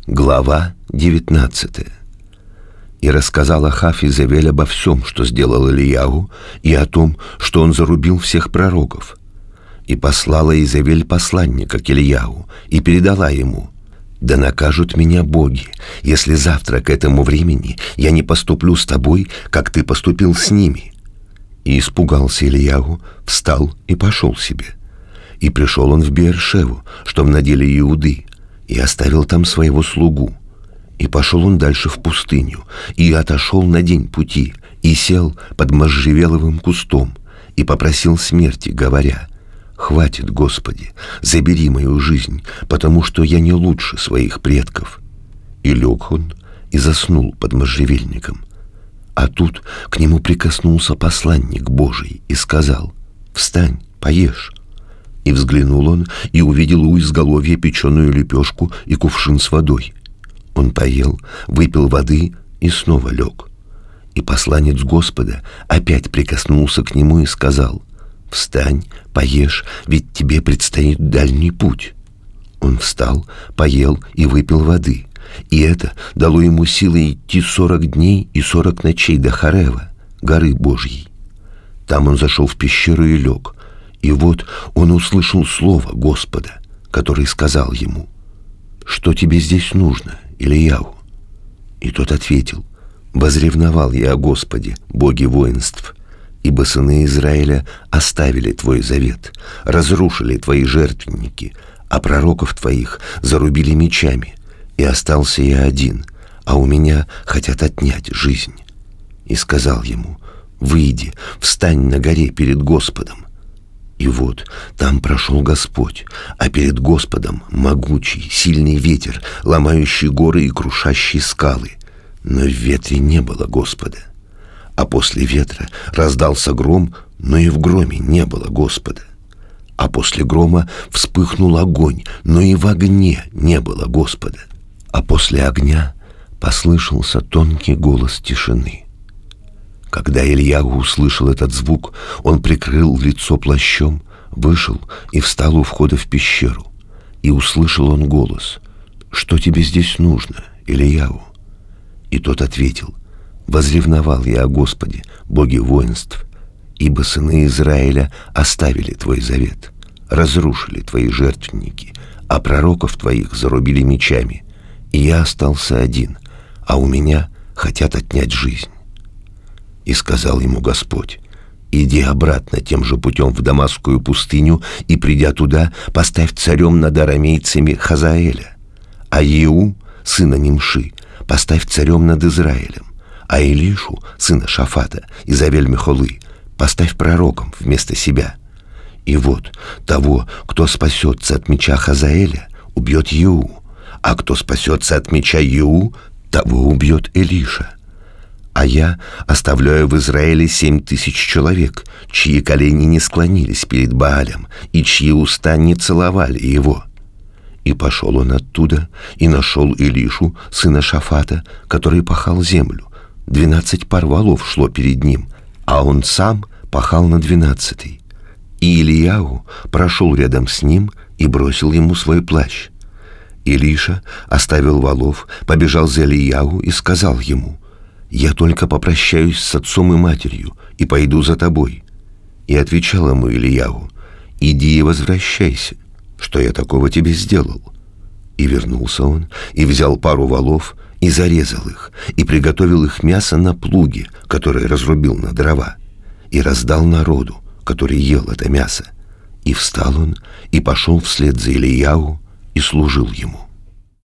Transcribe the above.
Глава 19. И рассказал Ахав Изавель обо всем, что сделал Илиягу, и о том, что он зарубил всех пророков. И послала Изавель посланника к Илиягу и передала ему: «Да накажут меня боги, если завтра к этому времени я не поступлю с тобой, как ты поступил с ними». И испугался Илиягу, встал и пошел себе. И пришел он в Беэр-шеву, что в наделе Иуды, и оставил там своего слугу. И пошел он дальше в пустыню, и отошел на день пути, и сел под можжевеловым кустом, и попросил смерти, говоря: «Хватит, Господи, забери мою жизнь, потому что я не лучше своих предков». И лег он, и заснул под можжевельником. А тут к нему прикоснулся посланник Божий и сказал: «Встань, поешь». И взглянул он, и увидел у изголовья печеную лепешку и кувшин с водой. Он поел, выпил воды и снова лег. И посланец Господа опять прикоснулся к нему и сказал: «Встань, поешь, ведь тебе предстоит дальний путь». Он встал, поел и выпил воды, и это дало ему силы идти 40 дней и 40 ночей до Хорева, горы Божьей. Там он зашел в пещеру и лег. И вот он услышал слово Господа, который сказал ему: «Что тебе здесь нужно, Илиягу?» И тот ответил: «Возревновал я о Господе, Боге воинств, ибо сыны Израиля оставили твой завет, разрушили твои жертвенники, а пророков твоих зарубили мечами, и остался я один, а у меня хотят отнять жизнь». И сказал ему: «Выйди, встань на горе перед Господом». И вот там прошел Господь, а перед Господом могучий, сильный ветер, ломающий горы и крушащий скалы. Но в ветре не было Господа. А после ветра раздался гром, но и в громе не было Господа. А после грома вспыхнул огонь, но и в огне не было Господа. А после огня послышался тонкий голос тишины. Когда Илиягу услышал этот звук, он прикрыл лицо плащом, вышел и встал у входа в пещеру. И услышал он голос: «Что тебе здесь нужно, Илиягу?» И тот ответил: «Возревновал я о Господе, Боге воинств, ибо сыны Израиля оставили твой завет, разрушили твои жертвенники, а пророков твоих зарубили мечами, и я остался один, а у меня хотят отнять жизнь». И сказал ему Господь: «Иди обратно тем же путем в Дамасскую пустыню, и, придя туда, поставь царем над арамейцами Хазаэля, а Иеу, сына Нимши, поставь царем над Израилем, а Илишу, сына Шафата, из Авель-Мехолы, поставь пророком вместо себя. И вот того, кто спасется от меча Хазаэля, убьет Иеу, а кто спасется от меча Иеу, того убьет Илиша. А я оставляю в Израиле 7000 человек, чьи колени не склонились перед Баалем и чьи уста не целовали его». И пошел он оттуда и нашел Илишу, сына Шафата, который пахал землю. 12 пар валов шло перед ним, а он сам пахал на 12-й. И Илиягу прошел рядом с ним и бросил ему свой плащ. Илиша оставил валов, побежал за Илиягу и сказал ему: «Я только попрощаюсь с отцом и матерью и пойду за тобой». И отвечал ему Илиягу: «Иди и возвращайся, что я такого тебе сделал?» И вернулся он, и взял пару валов, и зарезал их, и приготовил их мясо на плуге, который разрубил на дрова, и раздал народу, который ел это мясо. И встал он, и пошел вслед за Илиягу, и служил ему.